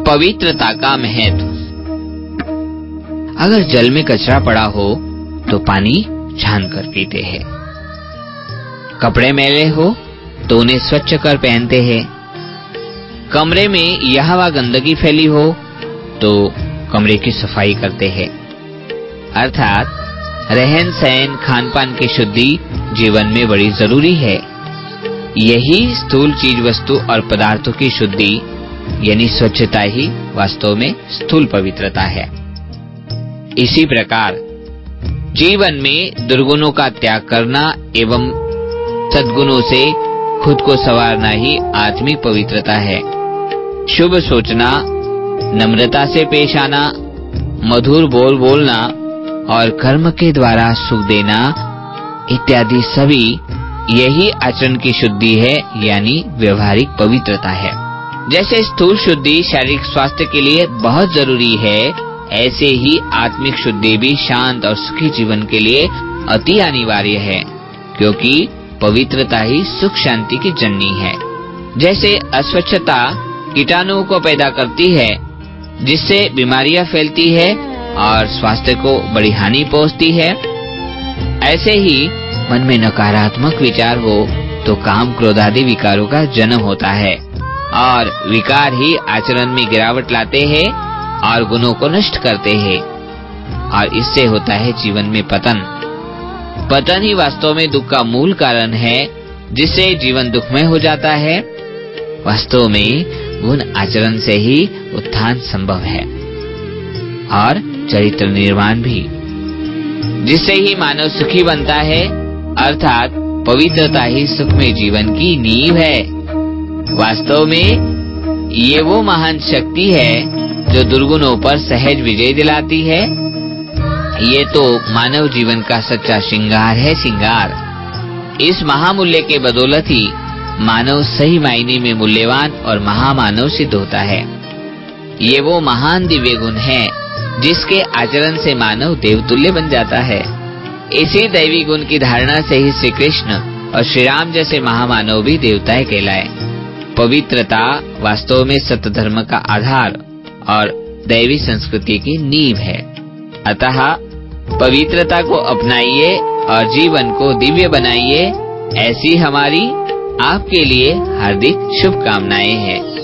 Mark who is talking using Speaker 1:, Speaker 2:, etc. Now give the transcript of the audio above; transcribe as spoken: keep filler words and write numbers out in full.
Speaker 1: पवित्रता का महत्व। अगर जल में कचरा पड़ा हो तो पानी छान कर पीते हैं। कपड़े मैले हो तो उन्हें स्वच्छ कर पहनते हैं। कमरे में यह वह गंदगी फैली हो तो कमरे की सफाई करते हैं। अर्थात रहन सहन खान पान की शुद्धि जीवन में बड़ी जरूरी है। यही स्थूल चीज वस्तु और पदार्थों की शुद्धि यानी स्वच्छता ही वास्तव में स्थूल पवित्रता है। इसी प्रकार जीवन में दुर्गुणों का त्याग करना एवं सद्गुणों से खुद को संवारना ही आत्मिक पवित्रता है। शुभ सोचना, नम्रता से पेश आना, मधुर बोल बोलना और कर्म के द्वारा सुख देना इत्यादि सभी यही आचरण की शुद्धि है यानी व्यवहारिक पवित्रता है। जैसे स्थूल शुद्धि शारीरिक स्वास्थ्य के लिए बहुत जरूरी है, ऐसे ही आत्मिक शुद्धि भी शांत और सुखी जीवन के लिए अति अनिवार्य है, क्योंकि पवित्रता ही सुख शांति की जननी है। जैसे अस्वच्छता कीटाणुओं को पैदा करती है, जिससे बीमारियां फैलती है और स्वास्थ्य को बड़ी हानि पहुंचती है, ऐसे ही मन में नकारात्मक विचार हो तो काम क्रोध आदि विकारों का जन्म होता है और विकार ही आचरण में गिरावट लाते हैं और गुणों को नष्ट करते हैं और इससे होता है जीवन में पतन। पतन ही वास्तव में दुख का मूल कारण है, जिससे जीवन दुखमय हो जाता है। वास्तव में गुण आचरण से ही उत्थान संभव है और चरित्र निर्माण भी, जिससे ही मानव सुखी बनता है। अर्थात पवित्रता ही सुखमय जीवन की नींव है। वास्तव में ये वो महान शक्ति है जो दुर्गुणों पर सहज विजय दिलाती है। ये तो मानव जीवन का सच्चा श्रृंगार है श्रृंगार। इस महामूल्य के बदौलत ही मानव सही मायने में मूल्यवान और महामानव सिद्ध होता है। ये वो महान दिव्य गुण है जिसके आचरण से मानव देवतुल्य बन जाता है। इसी दैवी गुण की धारणा से ही श्री कृष्ण और श्री राम जैसे महामानव भी देवताएं कहलाए। पवित्रता वास्तव में सत्य धर्म का आधार और दैवी संस्कृति की नींव है। अतः पवित्रता को अपनाइए और जीवन को दिव्य बनाइए, ऐसी हमारी आपके लिए हार्दिक शुभकामनाएं हैं।